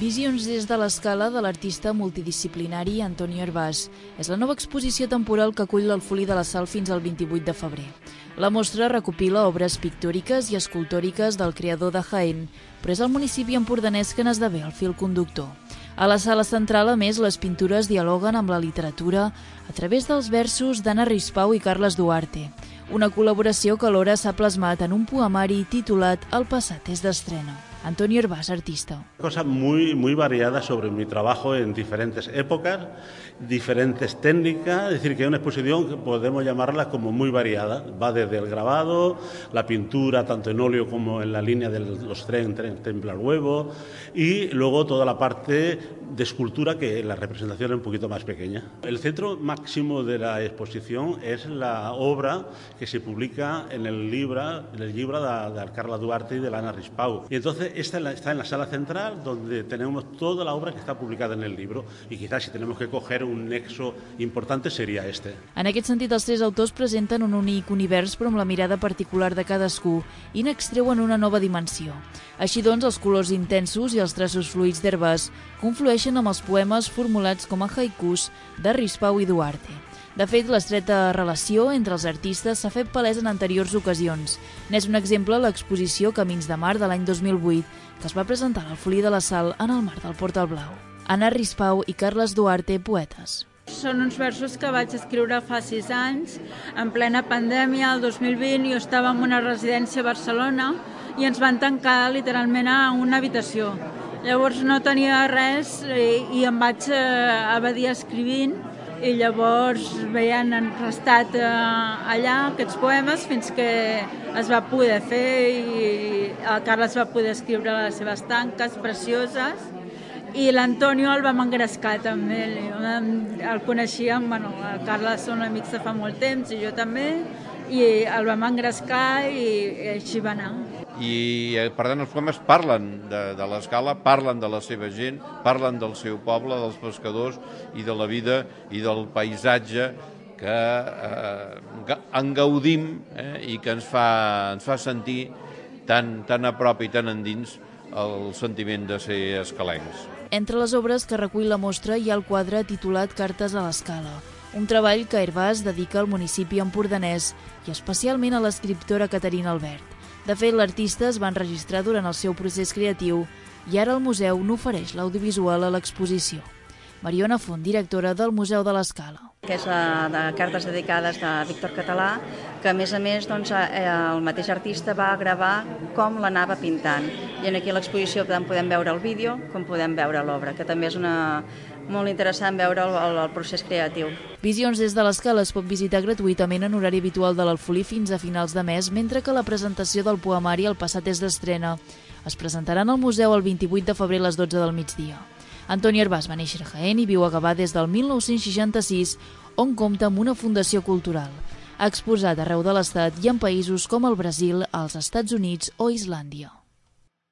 Visions des de l'escala de l'artista multidisciplinari Antonio Hervás és la nova exposició temporal que acull l'Alfolí de la Sal fins al 28 de febrer. La mostra recopila obres pictòriques i escultòriques del creador de Jaén, però és el municipi empordanès que n'esdevé el fil conductor. A la sala central, a més, les pintures dialoguen amb la literatura a través dels versos d'Anna Rispau i Carles Duarte, una col·laboració que alhora s'ha plasmat en un poemari titulat El passat és d'estrena. Antonio Hervás, artista. Cosa muy variada sobre mi trabajo en diferentes épocas, diferentes técnicas, es decir, que es una exposición que podemos llamarla como muy variada. Va desde el grabado, la pintura, tanto en óleo como en la línea de los templar huevo, y luego toda la parte de escultura, que la representación es un poquito más pequeña. El centro máximo de la exposición es la obra que se publica en el libro de Carles Duarte y de Anna Rispau. Y entonces esta está en la sala central, donde tenemos toda la obra que está publicada en el libro, y quizás si tenemos que coger un nexo importante seria este. En aquest sentit, els tres autors presenten un únic univers, però amb la mirada particular de cadascú, i n'extreuen una nova dimensió. Així doncs, els colors intensos i els traços fluids d'Hervás conflueixen amb els poemes formulats com a haikus de Rispau i Duarte. De fet, l'estreta relació entre els artistes s'ha fet palès en anteriors ocasions. N'és un exemple l'exposició Camins de Mar de l'any 2008, que es va presentar a l'Alfolí de la Sal en el marc del Portal Blau. Anna Rispau i Carles Duarte, poetes. Són uns versos que vaig escriure fa 6 anys, en plena pandèmia, el 2020, jo estava en una residència a Barcelona i ens van tancar literalment a una habitació. Llavors no tenia res i em vaig evadir escrivint, i llavors veien restat allà aquests poemes fins que es va poder fer i el Carles va poder escriure les seves tanques precioses i l'Antonio el vam engrescar també. El coneixíem, el Carles són amics de fa molt temps i jo també, i el vam engrescar i així va anar. I per tant els poemes parlen de l'escala, parlen de la seva gent, parlen del seu poble, dels pescadors i de la vida i del paisatge que en gaudim i que ens fa sentir tan a prop i tan endins el sentiment de ser escalencs. Entre les obres que recull la mostra hi ha el quadre titulat Cartes a l'escala, un treball que Hervás dedica al municipi empordanès i especialment a l'escriptora Caterina Albert. De fet, l'artista es va enregistrar durant el seu procés creatiu i ara el museu n'ofereix l'audiovisual a l'exposició. Mariona Font, directora del Museu de l'Escala. Que és de cartes dedicades de Víctor Català, que a més el mateix artista va gravar com l'anava pintant. I aquí a l'exposició podem veure el vídeo, com podem veure l'obra, que també és molt interessant veure el procés creatiu. Visions des de l'Escala es pot visitar gratuïtament en horari habitual de l'Alfolí fins a finals de mes, mentre que la presentació del poemari El passat és d'estrena es presentaran al museu el 28 de febrer a les 12 del migdia. Antonio Hervás va néixer a Jaén i viu a Gavà des del 1966, on compta amb una fundació cultural. Ha exposat arreu de l'Estat i en països com el Brasil, els Estats Units o Islàndia.